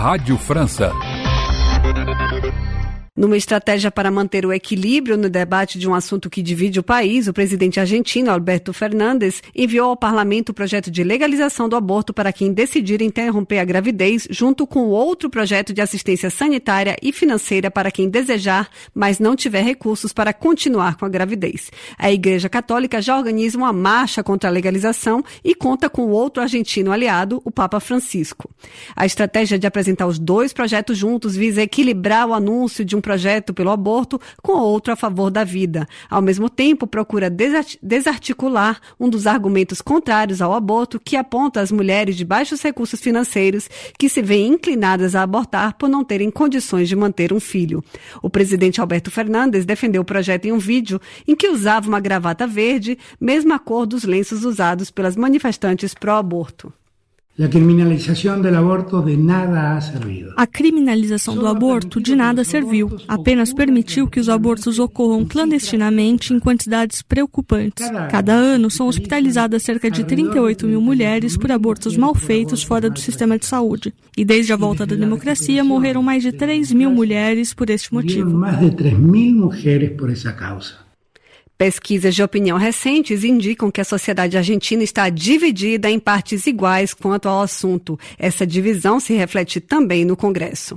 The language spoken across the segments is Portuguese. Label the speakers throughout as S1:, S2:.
S1: Rádio França.
S2: Numa estratégia para manter o equilíbrio no debate de um assunto que divide o país, o presidente argentino Alberto Fernandes enviou ao parlamento o projeto de legalização do aborto para quem decidir interromper a gravidez, junto com outro projeto de assistência sanitária e financeira para quem desejar, mas não tiver recursos para continuar com a gravidez. A Igreja Católica já organiza uma marcha contra a legalização e conta com outro argentino aliado, o Papa Francisco. A estratégia de apresentar os dois projetos juntos visa equilibrar o anúncio de um projeto pelo aborto com outro a favor da vida. Ao mesmo tempo, procura desarticular um dos argumentos contrários ao aborto, que aponta as mulheres de baixos recursos financeiros que se veem inclinadas a abortar por não terem condições de manter um filho. O presidente Alberto Fernandes defendeu o projeto em um vídeo em que usava uma gravata verde, mesma cor dos lenços usados pelas manifestantes pró-aborto.
S3: A criminalização do aborto de nada ha servido.
S4: A criminalização do aborto de nada serviu. Apenas permitiu que os abortos ocorram clandestinamente em quantidades preocupantes. Cada ano são hospitalizadas cerca de 38 mil mulheres por abortos mal feitos fora do sistema de saúde. E desde a volta da democracia morreram mais de 3 mil mulheres por este motivo.
S3: Mais de 3 mil mulheres por essa causa.
S2: Pesquisas de opinião recentes indicam que a sociedade argentina está dividida em partes iguais quanto ao assunto. Essa divisão se reflete também no Congresso.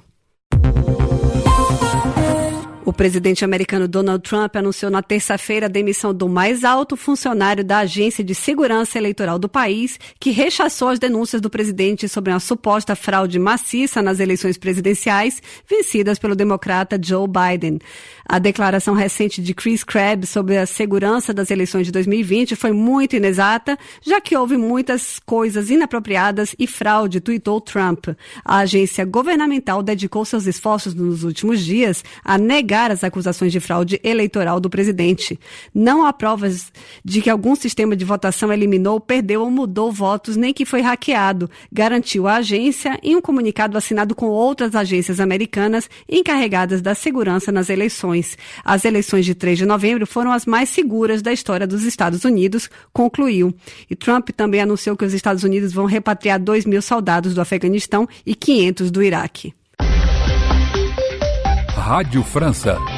S2: O presidente americano Donald Trump anunciou na terça-feira a demissão do mais alto funcionário da Agência de Segurança Eleitoral do país, que rechaçou as denúncias do presidente sobre uma suposta fraude maciça nas eleições presidenciais vencidas pelo democrata Joe Biden. A declaração recente de Chris Krebs sobre a segurança das eleições de 2020 foi muito inexata, já que houve muitas coisas inapropriadas e fraude, tuitou Trump. A agência governamental dedicou seus esforços nos últimos dias a negar as acusações de fraude eleitoral do presidente. Não há provas de que algum sistema de votação eliminou, perdeu ou mudou votos, nem que foi hackeado, garantiu a agência em um comunicado assinado com outras agências americanas encarregadas da segurança nas eleições. As eleições de 3 de novembro foram as mais seguras da história dos Estados Unidos, concluiu. E Trump também anunciou que os Estados Unidos vão repatriar 2 mil soldados do Afeganistão e 500 do Iraque.
S1: Rádio França.